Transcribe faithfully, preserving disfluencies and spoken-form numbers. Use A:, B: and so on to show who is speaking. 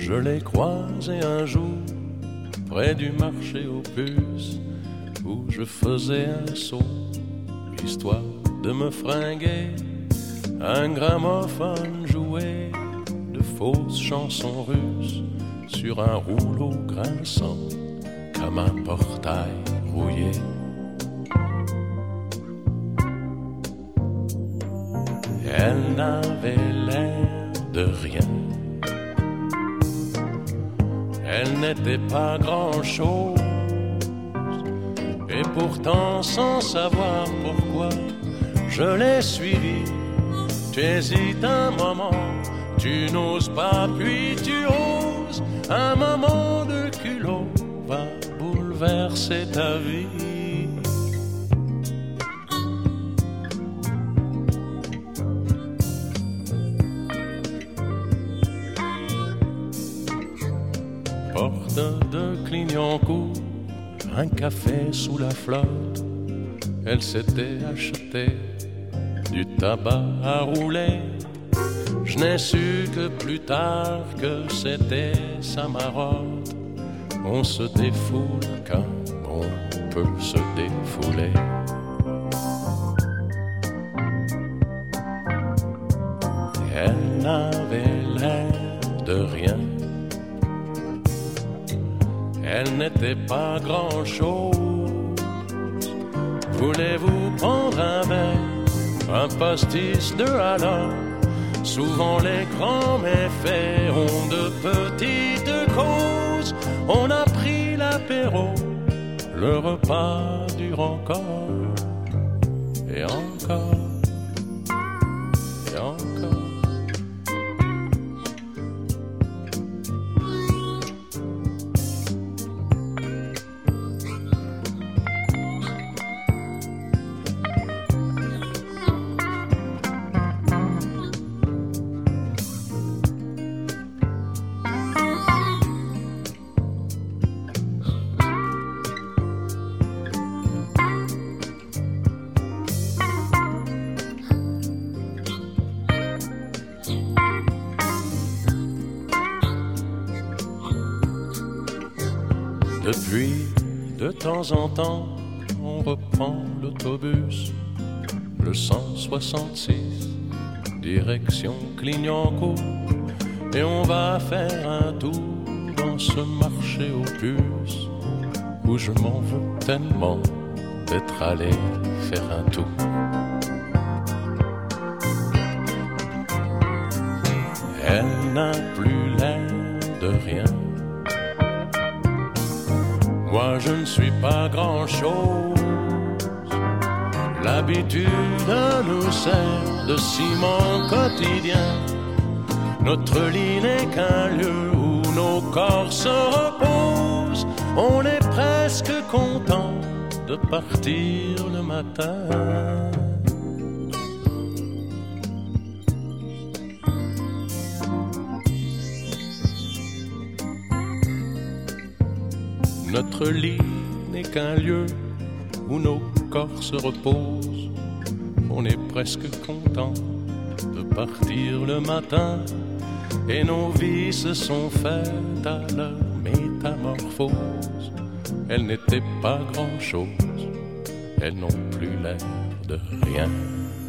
A: Je l'ai croisé un jour près du marché aux puces où je faisais un saut, histoire de me fringuer. Un gramophone jouait de fausses chansons russes sur un rouleau grinçant comme un portail rouillé. Elle n'avait l'air de rien. Elle n'était pas grand-chose. Et pourtant, sans savoir pourquoi, je l'ai suivie. Tu hésites un moment, tu n'oses pas, puis tu oses. Un moment de culot va bouleverser ta vie. Porte de Clignancourt, un café sous la flotte. Elle s'était achetée du tabac à rouler. Je n'ai su que plus tard que c'était sa marotte. On se défoule quand on peut se défouler. Elle n'avait l'air de rien. Elle n'était pas grand-chose. Voulez-vous prendre un verre, un pastis de halal? Souvent les grands méfaits ont de petites causes. On a pris l'apéro, le repas dure encore, et encore, et encore. Depuis, de temps en temps, on reprend l'autobus, le cent soixante-six, direction Clignancourt, et on va faire un tour dans ce marché aux puces, où je m'en veux tellement d'être allé faire un tour. Elle n'a plus l'air de rien. Moi je ne suis pas grand-chose. L'habitude nous sert de ciment quotidien. Notre lit n'est qu'un lieu où nos corps se reposent. On est presque content de partir le matin. Notre lit n'est qu'un lieu où nos corps se reposent. On est presque content de partir le matin. Et nos vies se sont faites à leur métamorphose. Elles n'étaient pas grand-chose, elles n'ont plus l'air de rien.